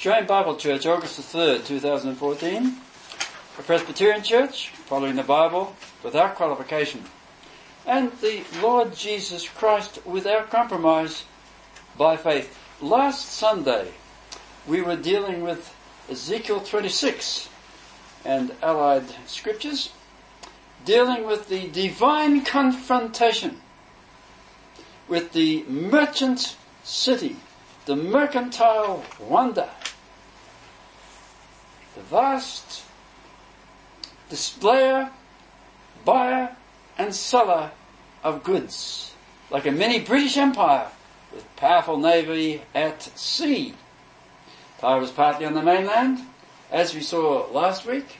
Australian Bible Church, August the 3rd, 2014. A Presbyterian church, following the Bible without qualification. And the Lord Jesus Christ without compromise by faith. Last Sunday, we were dealing with Ezekiel 26 and allied scriptures, dealing with the divine confrontation with the merchant city, the mercantile wonder, the vast displayer, buyer and seller of goods, like a mini British Empire with powerful navy at sea. Tyre was partly on the mainland, as we saw last week.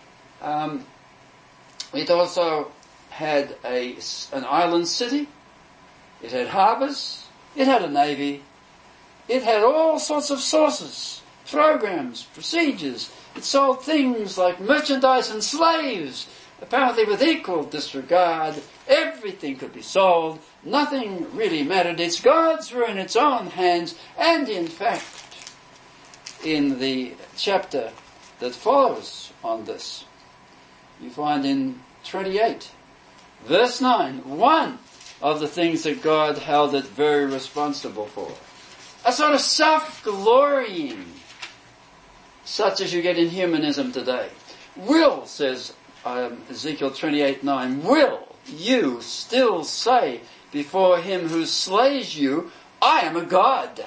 It also had an island city. It had harbours. It had a navy. It had all sorts of sources, programs, procedures. It sold things like merchandise and slaves, apparently with equal disregard. Everything could be sold. Nothing really mattered. Its gods were in its own hands. And in fact, in the chapter that follows on this, you find in 28, verse 9, one of the things that God held it very responsible for. A sort of self-glorying, such as you get in humanism today. Will, says Ezekiel 28:9, will you still say before him who slays you, I am a god?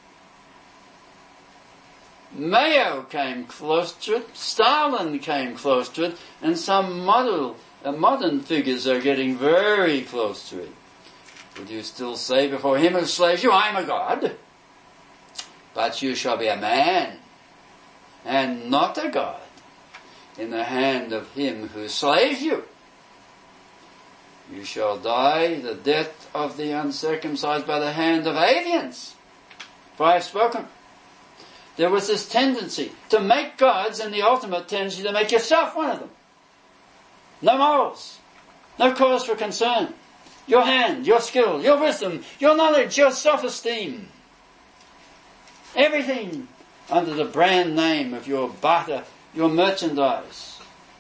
Mayo came close to it, Stalin came close to it, and some modern figures are getting very close to it. Would you still say before him who slays you, I am a god? But you shall be a man, and not a god, in the hand of him who slays you. You shall die the death of the uncircumcised by the hand of aliens. For I have spoken. There was this tendency to make gods, and the ultimate tendency to make yourself one of them. No morals, no cause for concern. Your hand, your skill, your wisdom, your knowledge, your self-esteem. Everything under the brand name of your barter, your merchandise.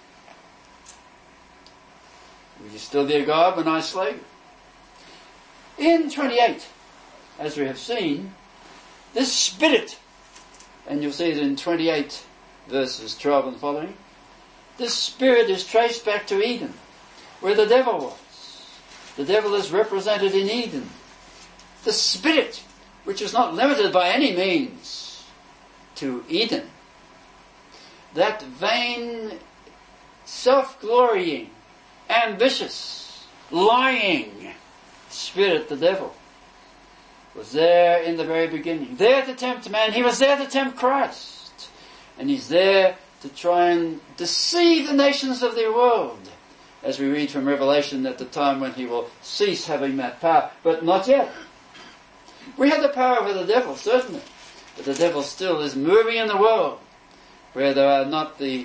Will you still be a god when I slay you? In 28, as we have seen, this spirit, and you'll see it in 28 verses 12 and following, this spirit is traced back to Eden, where the devil was. The devil is represented in Eden. The spirit, which is not limited by any means to Eden. That vain, self-glorying, ambitious, lying spirit, the devil, was there in the very beginning. There to tempt man. He was there to tempt Christ. And he's there to try and deceive the nations of the world. As we read from Revelation, at the time when he will cease having that power. But not yet. We have the power over the devil, certainly. But the devil still is moving in the world where there are not the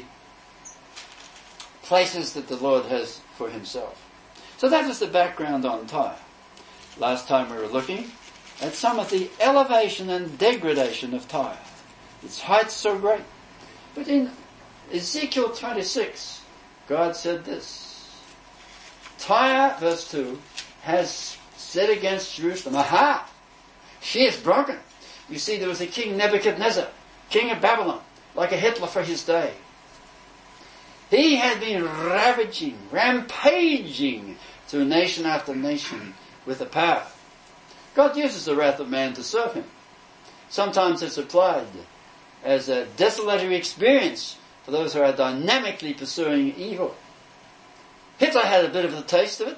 places that the Lord has for himself. So that is the background on Tyre. Last time we were looking at some of the elevation and degradation of Tyre. Its heights so great. But in Ezekiel 26, God said this. Tyre, verse 2, has said against Jerusalem, aha! She is broken. You see, there was a king Nebuchadnezzar, king of Babylon, like a Hitler for his day. He had been ravaging, rampaging through nation after nation with the power. God uses the wrath of man to serve him. Sometimes it's applied as a desolatory experience for those who are dynamically pursuing evil. Hitler had a bit of a taste of it.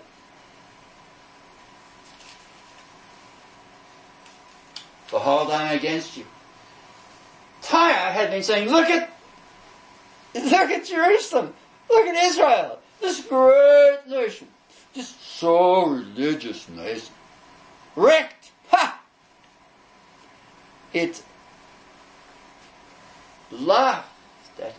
Behold, I am against you. Tyre had been saying, look at Jerusalem. Look at Israel. This great nation. Just so religious nation. Wrecked. Ha! It laughed at it.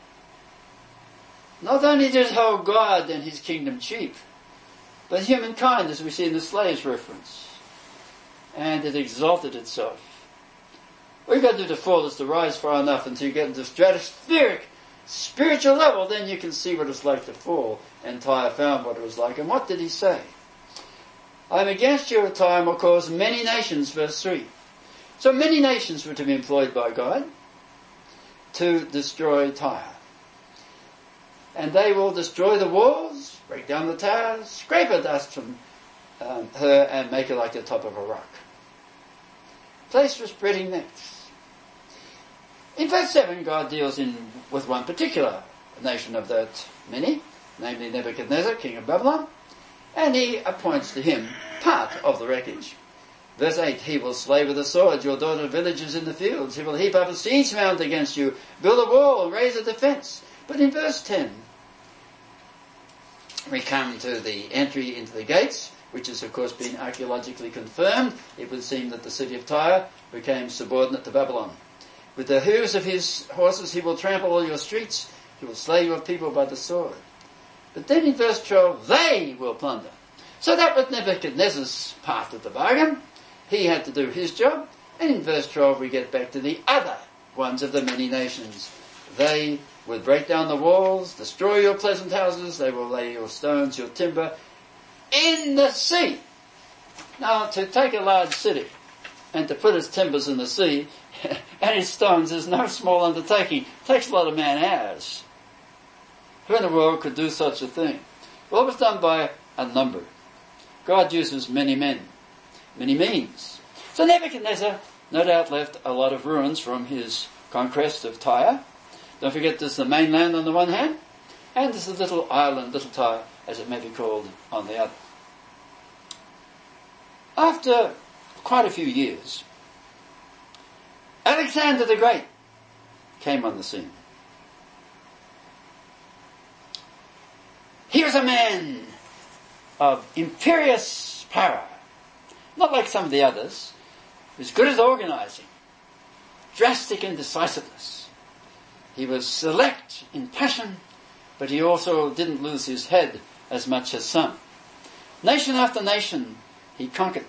Not only did it hold God and his kingdom cheap, but humankind, as we see in the slaves reference. And it exalted itself. We've got to do to fall is to rise far enough until you get into stratospheric spiritual level, then you can see what it's like to fall. And Tyre found what it was like. And what did he say? I am against you, Tyre, and will cause many nations, verse 3. So many nations were to be employed by God to destroy Tyre. And they will destroy the walls, break down the towers, scrape her dust from her and make her like the top of a rock. Place for spreading nets. In verse 7, God deals with one particular nation of that many, namely Nebuchadnezzar, king of Babylon, and he appoints to him part of the wreckage. Verse 8, he will slay with the sword your daughter villages in the fields. He will heap up a siege mound against you, build a wall and raise a defence. But in verse 10, we come to the entry into the gates, which has of course been archaeologically confirmed. It would seem that the city of Tyre became subordinate to Babylon. With the hooves of his horses he will trample all your streets. He will slay your people by the sword. But then in verse 12, they will plunder. So that was Nebuchadnezzar's part of the bargain. He had to do his job. And in verse 12 we get back to the other ones of the many nations. They will break down the walls, destroy your pleasant houses. They will lay your stones, your timber, in the sea. Now, to take a large city and to put its timbers in the sea and its stones is no small undertaking. It takes a lot of man-hours. Who in the world could do such a thing? Well, it was done by a number. God uses many men, many means. So Nebuchadnezzar no doubt left a lot of ruins from his conquest of Tyre. Don't forget there's the mainland on the one hand, and there's the little island, little Tyre, as it may be called, on the other. After quite a few years, Alexander the Great came on the scene. He was a man of imperious power, not like some of the others. He was good at organising, drastic in decisiveness. He was select in passion, but he also didn't lose his head as much as some. Nation after nation he conquered.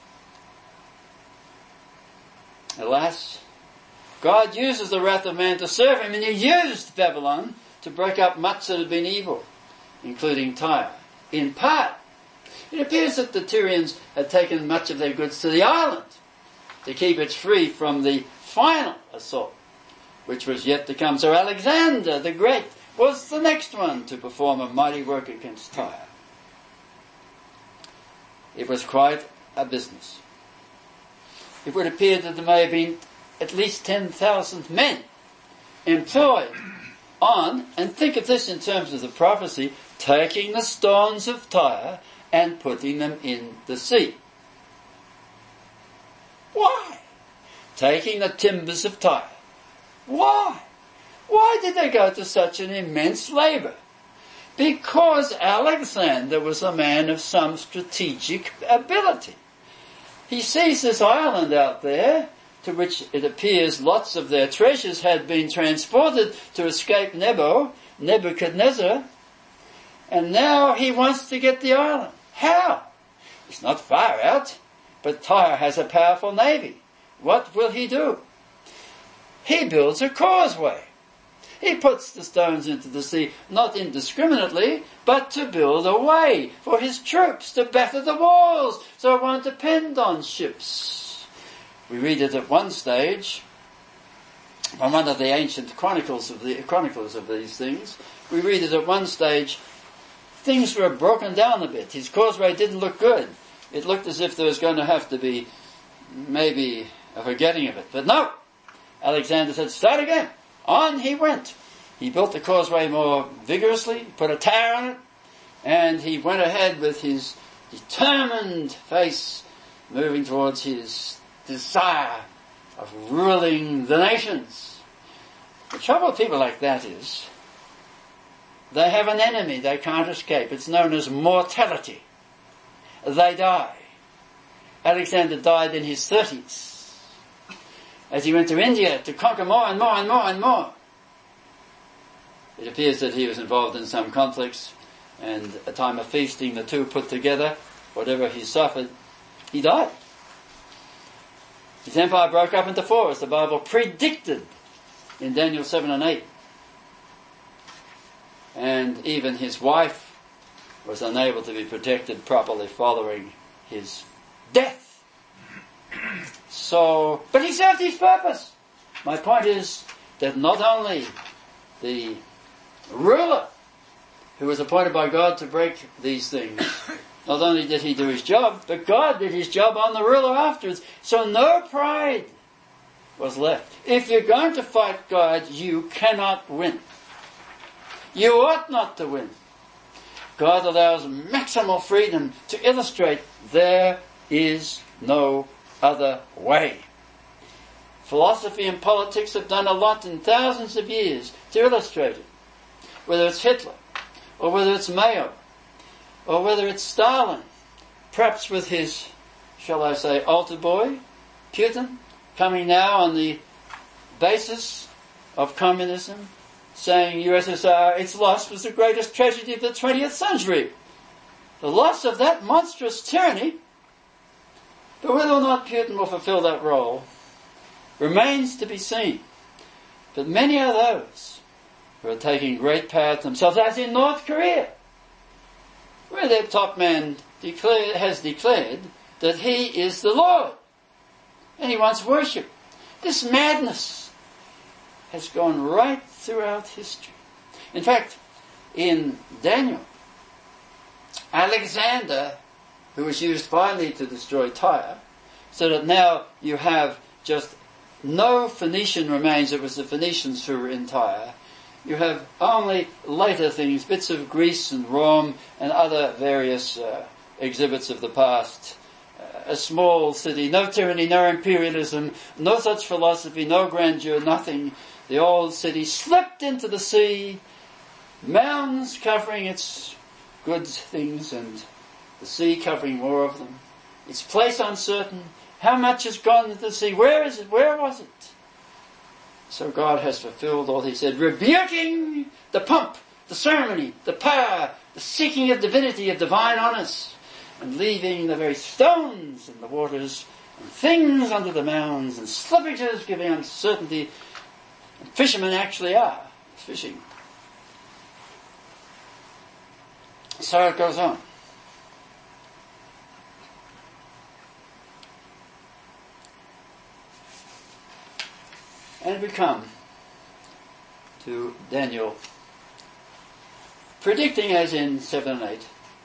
Alas, God uses the wrath of man to serve him, and he used Babylon to break up much that had been evil, including Tyre. In part, it appears that the Tyrians had taken much of their goods to the island to keep it free from the final assault, which was yet to come. So Alexander the Great was the next one to perform a mighty work against Tyre. It was quite a business. It would appear that there may have been at least 10,000 men employed on, and think of this in terms of the prophecy, taking the stones of Tyre and putting them in the sea. Why? Taking the timbers of Tyre. Why? Why did they go to such an immense labour? Because Alexander was a man of some strategic ability. He sees this island out there, to which it appears lots of their treasures had been transported to escape Nebuchadnezzar, and now he wants to get the island. How? It's not far out, but Tyre has a powerful navy. What will he do? He builds a causeway. He puts the stones into the sea, not indiscriminately, but to build a way for his troops to batter the walls, so it won't depend on ships. We read it at one stage, from one of the ancient chronicles of these things. We read it at one stage, things were broken down a bit. His causeway didn't look good. It looked as if there was going to have to be maybe a forgetting of it. But no! Alexander said, start again. On he went. He built the causeway more vigorously, put a tower on it, and he went ahead with his determined face moving towards his desire of ruling the nations. The trouble with people like that is they have an enemy they can't escape. It's known as mortality. They die. Alexander died in his 30s. As he went to India to conquer more and more and more and more. It appears that he was involved in some conflicts, and a time of feasting, the two put together, whatever he suffered, he died. His empire broke up into four, as the Bible predicted in Daniel 7 and 8. And even his wife was unable to be protected properly following his death. So, but he served his purpose. My point is that not only the ruler who was appointed by God to break these things, not only did he do his job, but God did his job on the ruler afterwards. So no pride was left. If you're going to fight God, you cannot win. You ought not to win. God allows maximal freedom to illustrate there is no other way. Philosophy and politics have done a lot in thousands of years to illustrate it. Whether it's Hitler, or whether it's Mao, or whether it's Stalin, perhaps with his, shall I say, altar boy, Putin, coming now on the basis of communism, saying USSR, its loss was the greatest tragedy of the 20th century. The loss of that monstrous tyranny, but whether or not Putin will fulfill that role, remains to be seen. But many are those who are taking great power to themselves, as in North Korea, where their top man has declared that he is the Lord, and he wants worship. This madness has gone right throughout history. In fact, in Daniel, Alexander, who was used finally to destroy Tyre, so that now you have just no Phoenician remains. It was the Phoenicians who were in Tyre. You have only later things, bits of Greece and Rome and other various exhibits of the past. A small city, no tyranny, no imperialism, no such philosophy, no grandeur, nothing. The old city slipped into the sea, mountains covering its good things and the sea covering more of them. Its place uncertain. How much has gone into the sea? Where is it? Where was it? So God has fulfilled all he said, rebuking the pomp, the ceremony, the power, the seeking of divinity, of divine honours, and leaving the very stones in the waters, and things under the mounds, and slippages giving uncertainty. And fishermen actually are fishing. So it goes on. And we come to Daniel, predicting, as in 7 and 8,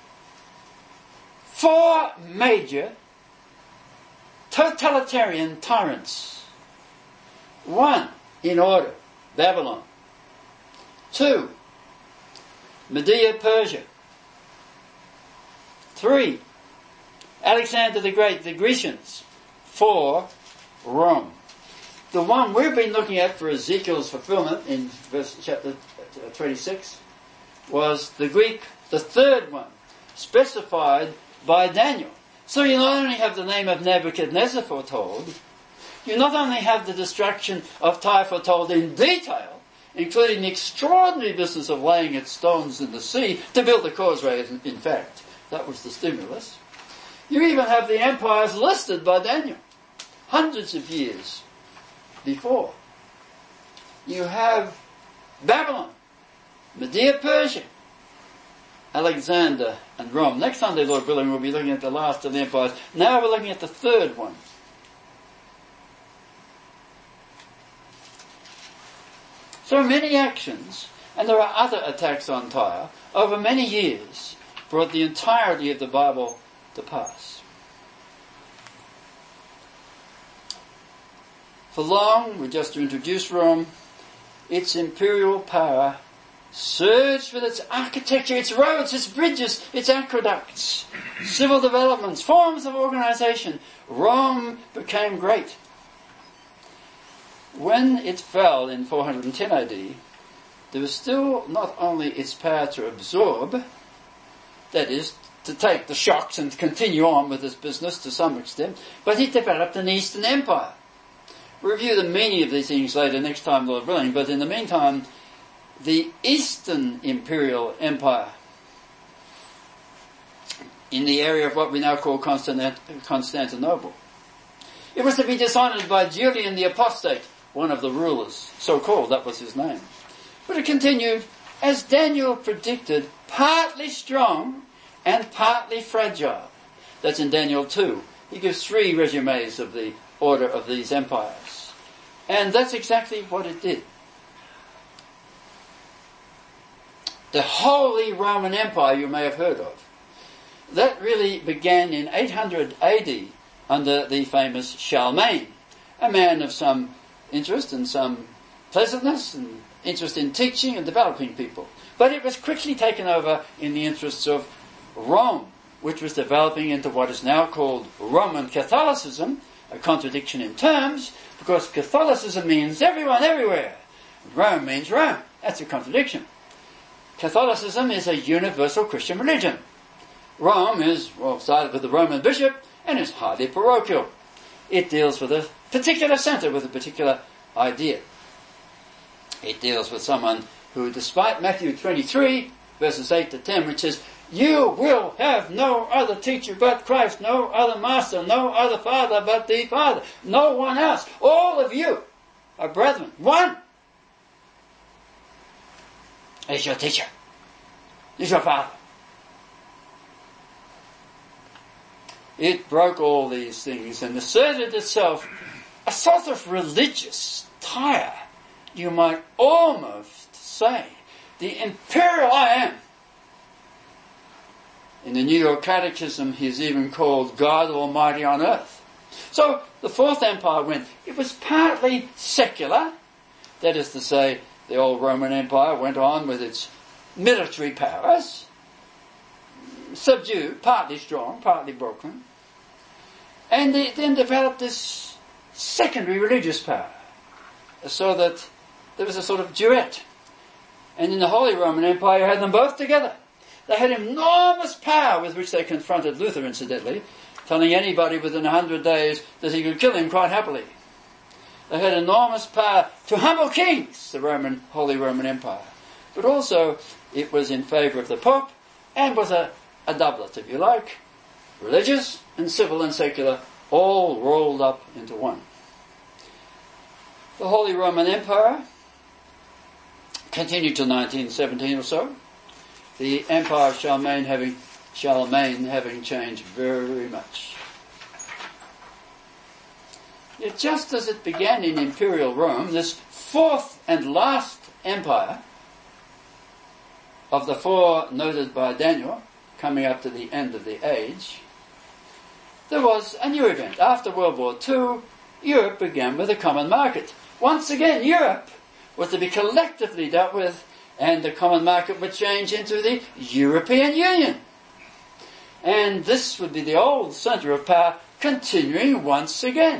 4 major totalitarian tyrants. 1, in order, Babylon. 2, Media Persia. 3, Alexander the Great, the Grecians. 4, Rome. The one we've been looking at for Ezekiel's fulfillment in chapter 26 was the Greek, the third one, specified by Daniel. So you not only have the name of Nebuchadnezzar foretold, you not only have the destruction of Tyre foretold in detail, including the extraordinary business of laying its stones in the sea to build the causeway, in fact. That was the stimulus. You even have the empires listed by Daniel, hundreds of years before. You have Babylon, Media Persia, Alexander and Rome. Next Sunday, Lord willing, we'll be looking at the last of the empires. Now we're looking at the third one. So many actions, and there are other attacks on Tyre, over many years, brought the entirety of the Bible to pass. For long, we just to introduce Rome, its imperial power surged with its architecture, its roads, its bridges, its aqueducts, civil developments, forms of organization. Rome became great. When it fell in 410 AD, there was still not only its power to absorb, that is, to take the shocks and continue on with its business to some extent, but it developed an Eastern Empire. We'll review the meaning of these things later next time, Lord willing, but in the meantime, the Eastern Imperial Empire, in the area of what we now call Constantinople, It was to be dishonored by Julian the Apostate, one of the rulers, so-called, that was his name. But it continued, as Daniel predicted, partly strong and partly fragile. That's in Daniel 2. He gives 3 resumes of the order of these empires. And that's exactly what it did. The Holy Roman Empire, you may have heard of, that really began in 800 AD under the famous Charlemagne, a man of some interest and some pleasantness and interest in teaching and developing people. But it was quickly taken over in the interests of Rome, which was developing into what is now called Roman Catholicism, a contradiction in terms, because Catholicism means everyone, everywhere. Rome means Rome. That's a contradiction. Catholicism is a universal Christian religion. Rome is, started with the Roman bishop and is highly parochial. It deals with a particular centre, with a particular idea. It deals with someone who, despite Matthew 23, verses 8 to 10, which says, you will have no other teacher but Christ, no other master, no other father but the Father, no one else. All of you are brethren. One is your teacher, is your father. It broke all these things and asserted itself a sort of religious tire, you might almost say. The imperial I am. In the New York Catechism, he is even called God Almighty on earth. So the Fourth Empire went. It was partly secular. That is to say, the old Roman Empire went on with its military powers, subdued, partly strong, partly broken. And it then developed this secondary religious power, so that there was a sort of duet. And in the Holy Roman Empire, you had them both together. They had enormous power with which they confronted Luther, incidentally, telling anybody within 100 days that he could kill him quite happily. They had enormous power to humble kings, the Holy Roman Empire. But also, it was in favour of the Pope, and was a doublet, if you like, religious and civil and secular, all rolled up into one. The Holy Roman Empire continued till 1917 or so. The Empire of Charlemagne having changed very much. Yet just as it began in Imperial Rome, this fourth and last empire of the 4 noted by Daniel, coming up to the end of the age, there was a new event. After World War II, Europe began with a common market. Once again, Europe was to be collectively dealt with, and the common market would change into the European Union. And this would be the old centre of power continuing once again.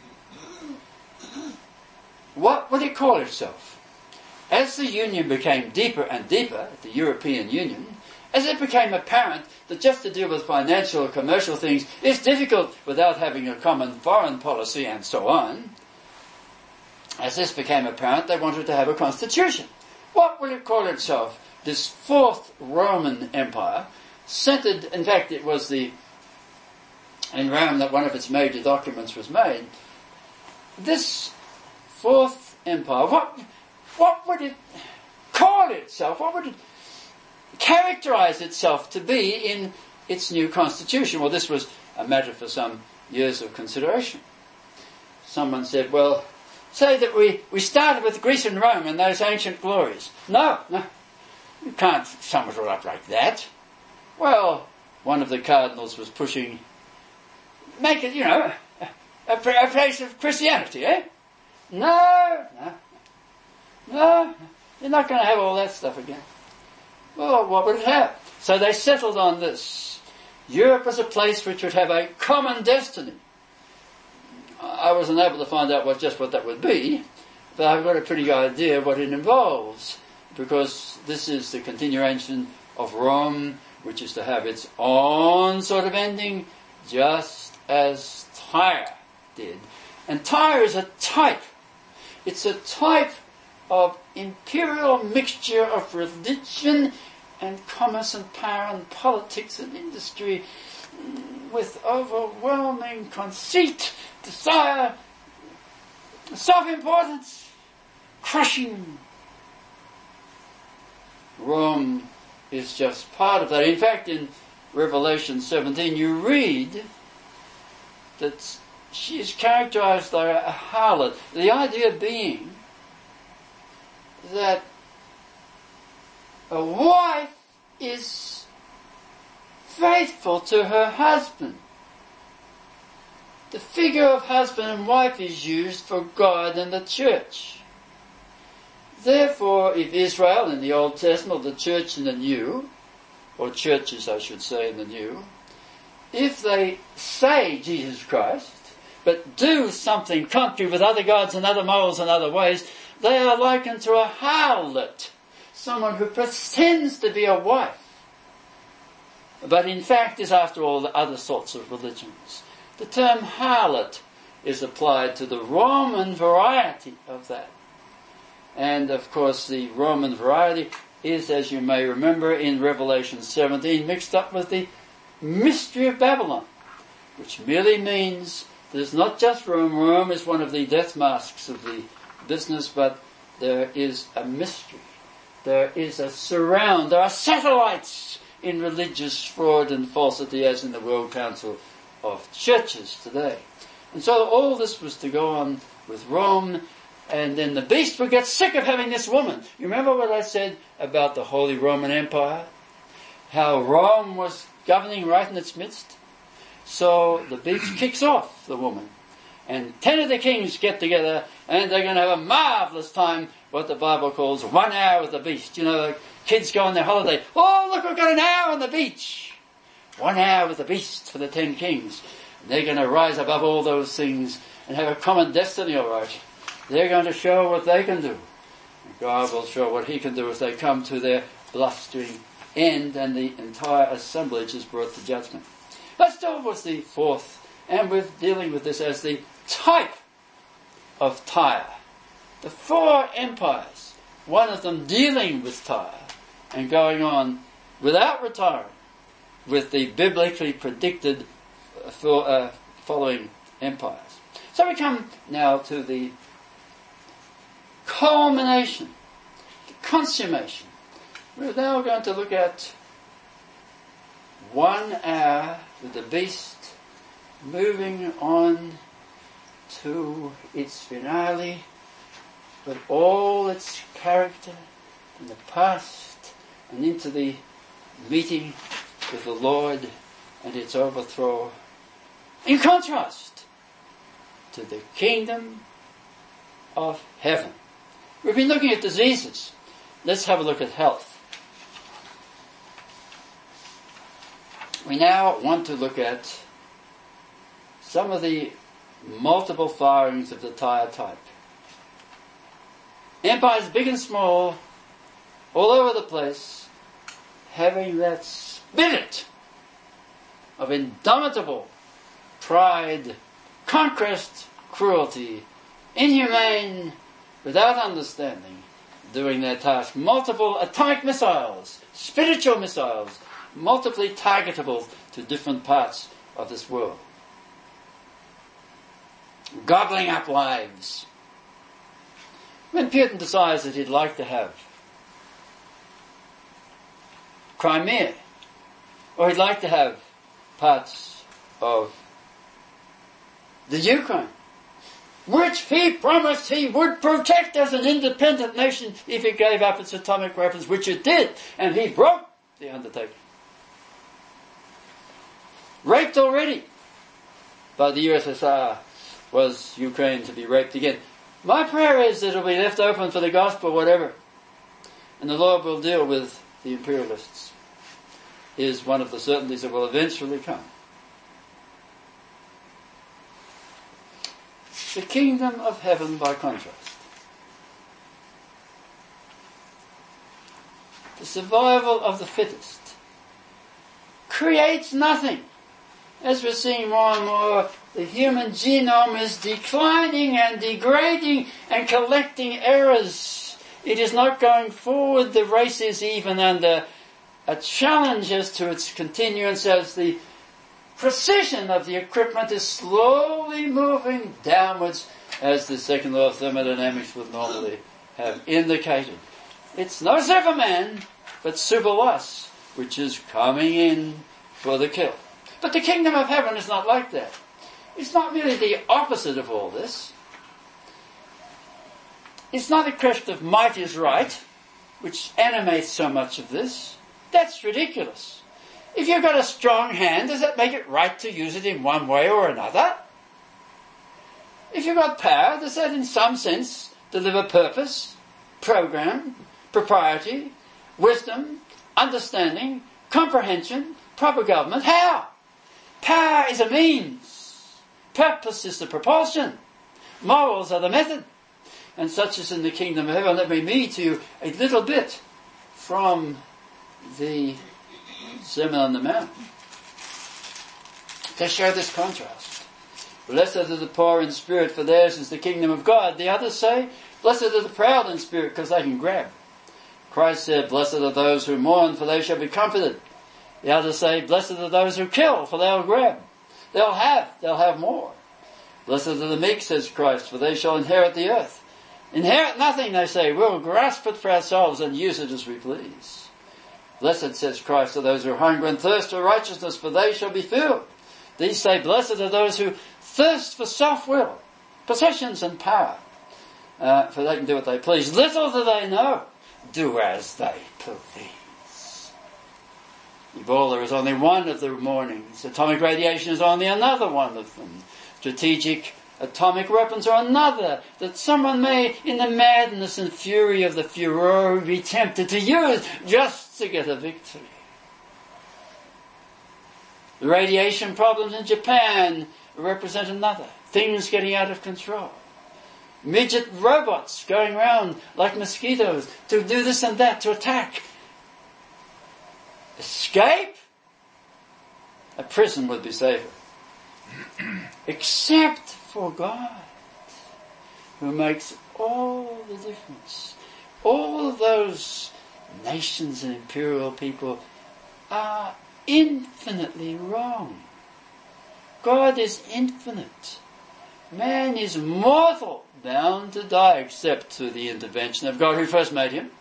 What would it call itself? As the Union became deeper and deeper, the European Union, as it became apparent that just to deal with financial or commercial things is difficult without having a common foreign policy and so on, as this became apparent, they wanted to have a constitution. What will it call itself? This Fourth Roman Empire, centered, in fact it was in Rome that one of its major documents was made. This Fourth Empire, what would it call itself? What would it characterize itself to be in its new constitution? Well, this was a matter for some years of consideration. Someone said, well, say that we started with Greece and Rome and those ancient glories. No, you can't sum it all up like that. Well, one of the cardinals was pushing, make it, a place of Christianity, eh? No, you're not going to have all that stuff again. Well, what would it have? So they settled on this. Europe as a place which would have a common destiny. I wasn't able to find out what that would be, but I've got a pretty good idea of what it involves, because this is the continuation of Rome, which is to have its own sort of ending, just as Tyre did. And Tyre is a type. It's a type of imperial mixture of religion and commerce and power and politics and industry. with overwhelming conceit, desire, self-importance, crushing. Rome is just part of that. In fact, in Revelation 17, you read that she is characterized like a harlot. The idea being that a wife is faithful to her husband. The figure of husband and wife is used for God and the church. Therefore, if Israel in the Old Testament, or the church in the New, or churches I should say in the New, if they say Jesus Christ, but do something contrary with other gods and other morals and other ways, they are likened to a harlot, someone who pretends to be a wife, but in fact is after all the other sorts of religions. The term harlot is applied to the Roman variety of that. And of course the Roman variety is, as you may remember, in Revelation 17, mixed up with the mystery of Babylon, which merely means there's not just Rome. Rome is one of the death masks of the business, but there is a mystery. There is a surround. There are satellites in religious fraud and falsity, as in the World Council of Churches today. And so all this was to go on with Rome, and then the beast would get sick of having this woman. You remember what I said about the Holy Roman Empire? How Rome was governing right in its midst? So the beast kicks off the woman. And 10 of the kings get together, and they're going to have a marvellous time, what the Bible calls 1 hour with the beast. You know, the kids go on their holiday. Oh, look, we've got an hour on the beach. 1 hour with the beast for the 10 kings. And they're going to rise above all those things and have a common destiny, all right. They're going to show what they can do. And God will show what he can do if they come to their blustering end and the entire assemblage is brought to judgment. Let's deal with the fourth, and we're dealing with this as the type of Tyre. The 4 empires, one of them dealing with Tyre and going on without retiring with the biblically predicted following empires. So we come now to the culmination, the consummation. We're now going to look at 1 hour with the beast moving on to its finale, but all its character in the past and into the meeting with the Lord and its overthrow, in contrast to the kingdom of heaven. We've been looking at diseases. Let's have a look at health. We now want to look at some of the multiple firings of the Tyre type. Empires big and small, all over the place, having that spirit of indomitable pride, conquest, cruelty, inhumane, without understanding, doing their task. Multiple atomic missiles, spiritual missiles, multiply targetable to different parts of this world. Gobbling up lives. When Putin decides that he'd like to have Crimea, or he'd like to have parts of the Ukraine, which he promised he would protect as an independent nation if it gave up its atomic weapons, which it did, and he broke the undertaking. Raped already by the USSR was Ukraine to be raped again. My prayer is that it'll be left open for the gospel, whatever, and the Lord will deal with the imperialists. Is one of the certainties that will eventually come. The kingdom of heaven, by contrast. The survival of the fittest creates nothing. As we're seeing more and more, the human genome is declining and degrading and collecting errors. It is not going forward. The race is even under a challenge as to its continuance as the precision of the equipment is slowly moving downwards, as the second law of thermodynamics would normally have indicated. It's no Superman, but Superwas, which is coming in for the kill. But the kingdom of heaven is not like that. It's not merely the opposite of all this. It's not a question of might is right, which animates so much of this. That's ridiculous. If you've got a strong hand, does that make it right to use it in one way or another? If you've got power, does that in some sense deliver purpose, program, propriety, wisdom, understanding, comprehension, proper government? How? Power is a means. Purpose is the propulsion. Morals are the method. And such is in the kingdom of heaven. Let me read to you a little bit from the Sermon on the Mount to show this contrast. Blessed are the poor in spirit, for theirs is the kingdom of God. The others say, blessed are the proud in spirit, because they can grab. Christ said, blessed are those who mourn, for they shall be comforted. The others say, blessed are those who kill, for they'll grab. They'll have more. Blessed are the meek, says Christ, for they shall inherit the earth. Inherit nothing, they say. We'll grasp it for ourselves and use it as we please. Blessed, says Christ, are those who hunger and thirst for righteousness, for they shall be filled. These say, blessed are those who thirst for self-will, possessions and power, for they can do what they please. Little do they know, do as they please. Ebola is only one of the warnings. Atomic radiation is only another one of them. Strategic atomic weapons are another that someone may, in the madness and fury of the furor, be tempted to use just to get a victory. The radiation problems in Japan represent another. Things getting out of control. Midget robots going around like mosquitoes to do this and that, to attack. Escape? A prison would be safer. Except for God, who makes all the difference. All of those nations and imperial people are infinitely wrong. God is infinite. Man is mortal, bound to die, except through the intervention of God who first made him.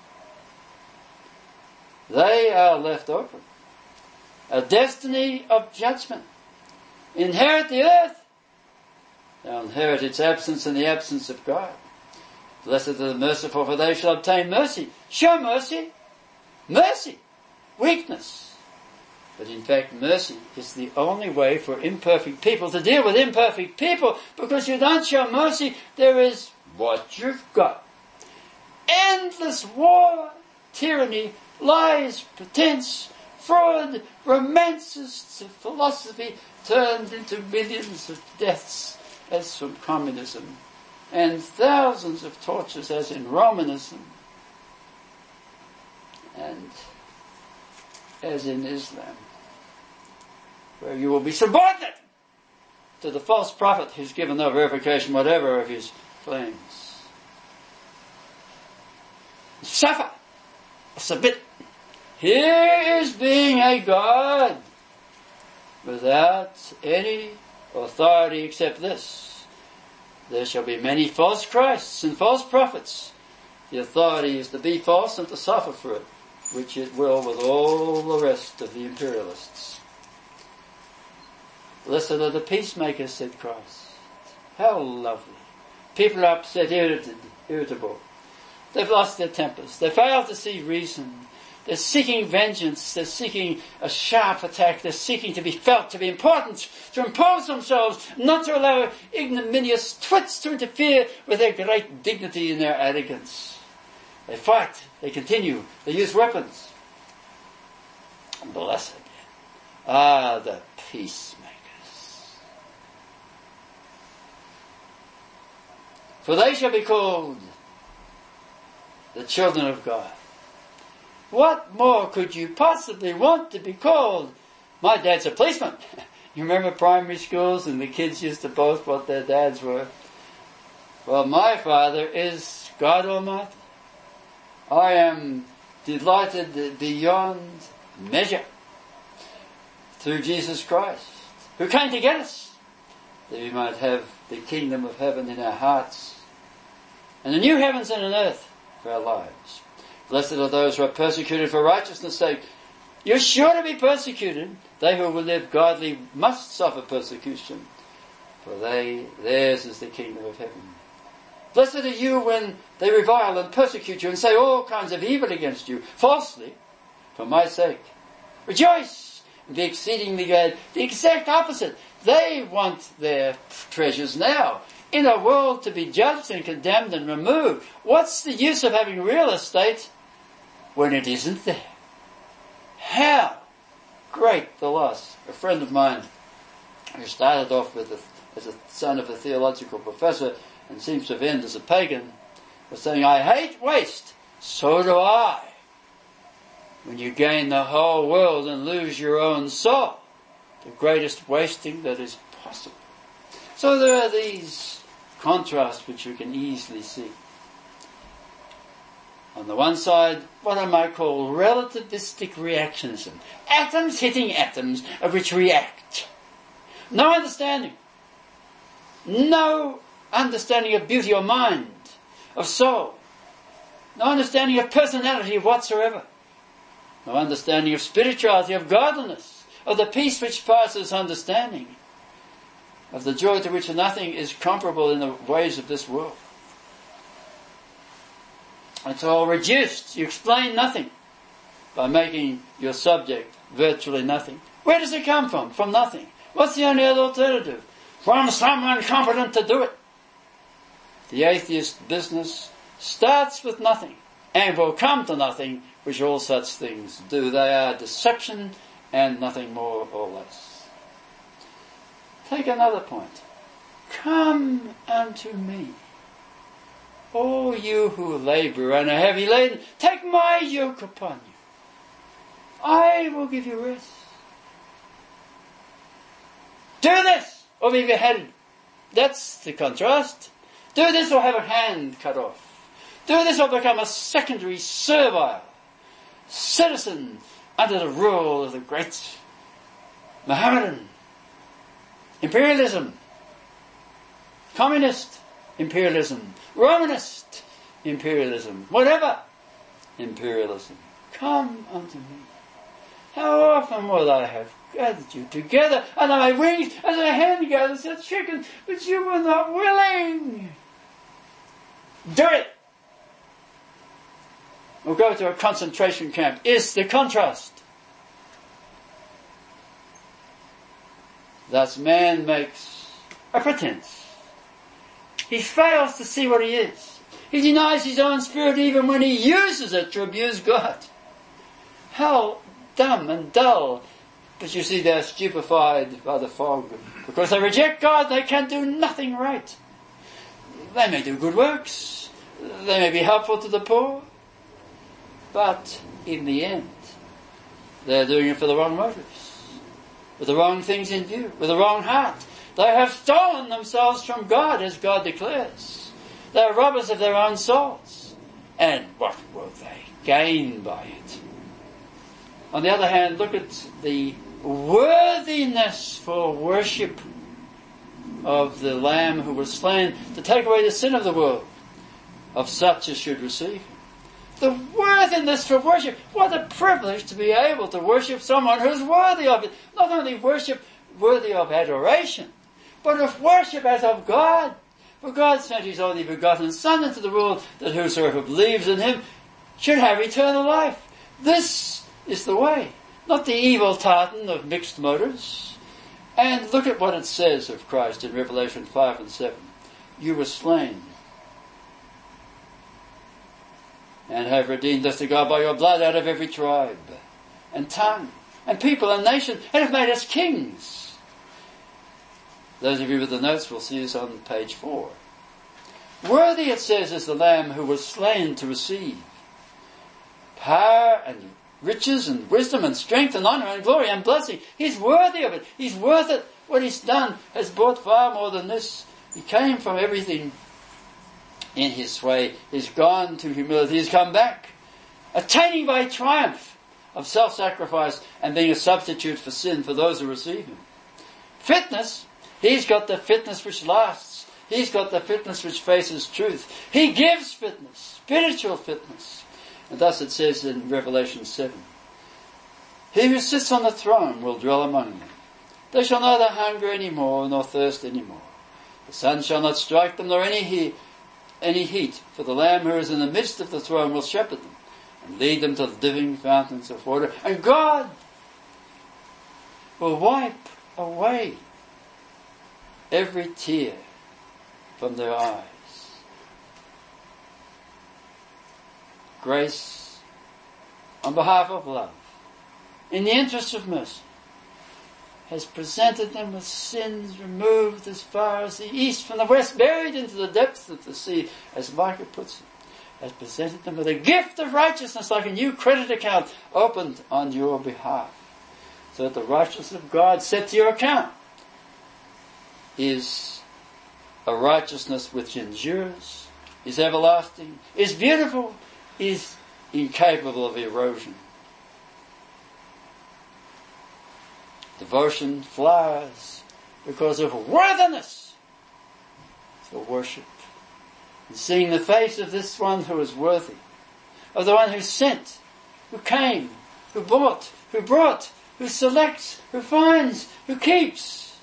They are left open. A destiny of judgment. Inherit the earth. They'll inherit its absence and the absence of God. Blessed are the merciful, for they shall obtain mercy. Show mercy. Mercy. Weakness. But in fact, mercy is the only way for imperfect people to deal with imperfect people, because you don't show mercy, there is what you've got. Endless war, tyranny, lies, pretense, fraud, romances of philosophy turned into millions of deaths as from communism, and thousands of tortures as in Romanism, and as in Islam, where you will be subordinate to the false prophet who's given no verification whatever of his claims. Suffer, submit. Here is being a God without any authority except this. There shall be many false Christs and false prophets. The authority is to be false and to suffer for it, which it will with all the rest of the imperialists. Blessed are the peacemakers, said Christ. How lovely. People are upset, irritable. They've lost their tempers. They fail to see reason. They're seeking vengeance. They're seeking a sharp attack. They're seeking to be felt, to be important, to impose themselves, not to allow ignominious twits to interfere with their great dignity and their arrogance. They fight. They continue. They use weapons. Blessed are the peacemakers. For they shall be called the children of God. What more could you possibly want to be called? My dad's a policeman. You remember primary schools and the kids used to boast what their dads were? Well, my father is God Almighty. I am delighted beyond measure through Jesus Christ who came to get us, that we might have the kingdom of heaven in our hearts, and the new heavens and an earth for our lives. Blessed are those who are persecuted for righteousness' sake. You're sure to be persecuted. They who will live godly must suffer persecution, for theirs is the kingdom of heaven. Blessed are you when they revile and persecute you and say all kinds of evil against you, falsely, for my sake. Rejoice and be exceedingly glad. The exact opposite. They want their treasures now, in a world to be judged and condemned and removed. What's the use of having real estate when it isn't there? How great the loss. A friend of mine who started off as a son of a theological professor and seems to have ended as a pagan was saying, I hate waste. So do I. When you gain the whole world and lose your own soul, the greatest wasting that is possible. So there are these contrasts which you can easily see. On the one side, what I might call relativistic reactionism. Atoms hitting atoms of which react. No understanding. No understanding of beauty or mind, of soul. No understanding of personality whatsoever. No understanding of spirituality, of godliness, of the peace which passes understanding, of the joy to which nothing is comparable in the ways of this world. It's all reduced. You explain nothing by making your subject virtually nothing. Where does it come from? From nothing. What's the only other alternative? From someone competent to do it. The atheist business starts with nothing and will come to nothing, which all such things do. They are deception and nothing more or less. Take another point. Come unto me, all you who labour and are heavy laden, take my yoke upon you. I will give you rest. Do this or be beheaded. That's the contrast. Do this or have a hand cut off. Do this or become a secondary servile citizen under the rule of the great Mohammedan imperialism, communist imperialism, Romanist imperialism, whatever imperialism. Come unto me. How often will I have gathered you together under my wings as a hen gathers a chicken, but you were not willing. Do it. Or go to a concentration camp. Is the contrast. Thus man makes a pretense. He fails to see what he is. He denies his own spirit even when he uses it to abuse God. How dumb and dull. But you see, they're stupefied by the fog. Because they reject God, they can do nothing right. They may do good works. They may be helpful to the poor. But in the end, they're doing it for the wrong motives. With the wrong things in view. With the wrong heart. They have stolen themselves from God, as God declares. They are robbers of their own souls. And what will they gain by it? On the other hand, look at the worthiness for worship of the Lamb who was slain to take away the sin of the world, of such as should receive him. The worthiness for worship. What a privilege to be able to worship someone who's worthy of it. Not only worship worthy of adoration, but of worship as of God. For God sent his only begotten Son into the world, that whosoever believes in him should have eternal life. This is the way, not the evil tartan of mixed motives. And look at what it says of Christ in Revelation 5 and 7. You were slain, and have redeemed us to God by your blood out of every tribe, and tongue, and people, and nation, and have made us kings. Those of you with the notes will see this on page 4. Worthy, it says, is the Lamb who was slain to receive power and riches and wisdom and strength and honour and glory and blessing. He's worthy of it. He's worth it. What he's done has brought far more than this. He came from everything in his way. He's gone to humility. He's come back, attaining by triumph of self-sacrifice and being a substitute for sin for those who receive him. fitness. He's got the fitness which lasts. He's got the fitness which faces truth. He gives fitness, spiritual fitness. And thus it says in Revelation 7, He who sits on the throne will dwell among them. They shall neither hunger any more, nor thirst any more. The sun shall not strike them, nor any heat, for the Lamb who is in the midst of the throne will shepherd them, and lead them to the living fountains of water. And God will wipe away every tear from their eyes. Grace, on behalf of love, in the interest of mercy, has presented them with sins removed as far as the east from the west, buried into the depths of the sea, as Micah puts it, has presented them with a gift of righteousness like a new credit account opened on your behalf, so that the righteousness of God set to your account is a righteousness which endures, is everlasting, is beautiful, is incapable of erosion. Devotion flowers because of worthiness for worship. And seeing the face of this one who is worthy, of the one who sent, who came, who bought, who brought, who selects, who finds, who keeps,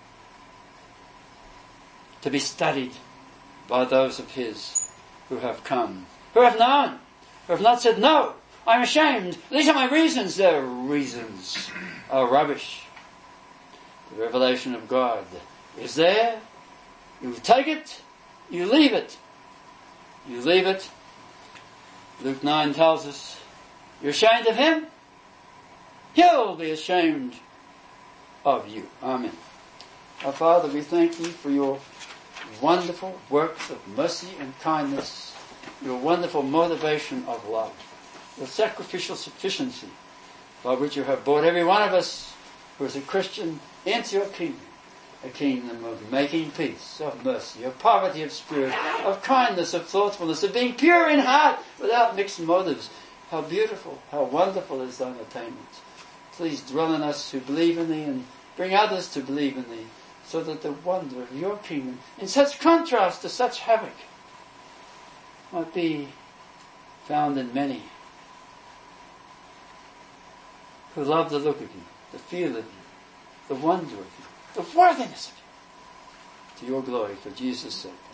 to be studied by those of his who have come, who have known, who have not said, no, I'm ashamed, these are my reasons. Their reasons are rubbish. The revelation of God is there. You take it, you leave it. You leave it. Luke 9 tells us, you're ashamed of him, he'll be ashamed of you. Amen. Our Father, we thank you for your wonderful works of mercy and kindness, your wonderful motivation of love, your sacrificial sufficiency by which you have brought every one of us who is a Christian into your kingdom, a kingdom of making peace, of mercy, of poverty of spirit, of kindness, of thoughtfulness, of being pure in heart without mixed motives. How beautiful, how wonderful is thine attainment. Please dwell in us who believe in thee and bring others to believe in thee, so that the wonder of your kingdom, in such contrast to such havoc, might be found in many who love the look of you, the feel of you, the wonder of you, the worthiness of you, to your glory, for Jesus' sake.